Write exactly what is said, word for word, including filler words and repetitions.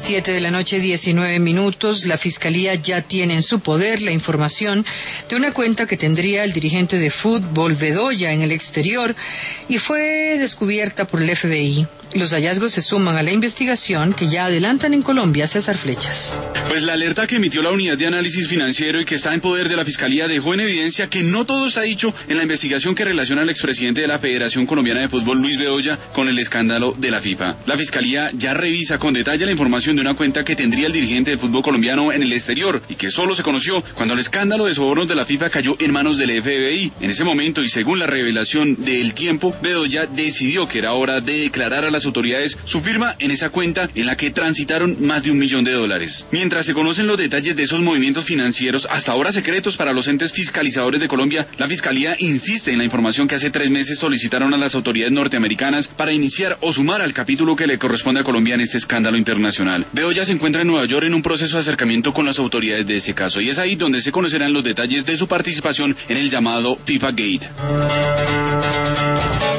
Siete de la noche, diecinueve minutos. La Fiscalía ya tiene en su poder la información de una cuenta que tendría el dirigente de fútbol Bedoya en el exterior y fue descubierta por el F B I. Los hallazgos se suman a la investigación que ya adelantan en Colombia. César Flechas. Pues la alerta que emitió la Unidad de Análisis Financiero y que está en poder de la Fiscalía dejó en evidencia que no todo está dicho en la investigación que relaciona al expresidente de la Federación Colombiana de Fútbol, Luis Bedoya, con el escándalo de la FIFA. La Fiscalía ya revisa con detalle la información de una cuenta que tendría el dirigente de fútbol colombiano en el exterior y que solo se conoció cuando el escándalo de sobornos de la FIFA cayó en manos del F B I. En ese momento, y según la revelación del Tiempo, Bedoya decidió que era hora de declarar a las autoridades su firma en esa cuenta en la que transitaron más de un millón de dólares. Mientras se conocen los detalles de esos movimientos financieros, hasta ahora secretos para los entes fiscalizadores de Colombia, la Fiscalía insiste en la información que hace tres meses solicitaron a las autoridades norteamericanas para iniciar o sumar al capítulo que le corresponde a Colombia en este escándalo internacional. Bedoya se encuentra en Nueva York en un proceso de acercamiento con las autoridades de ese caso y es ahí donde se conocerán los detalles de su participación en el llamado FIFA Gate.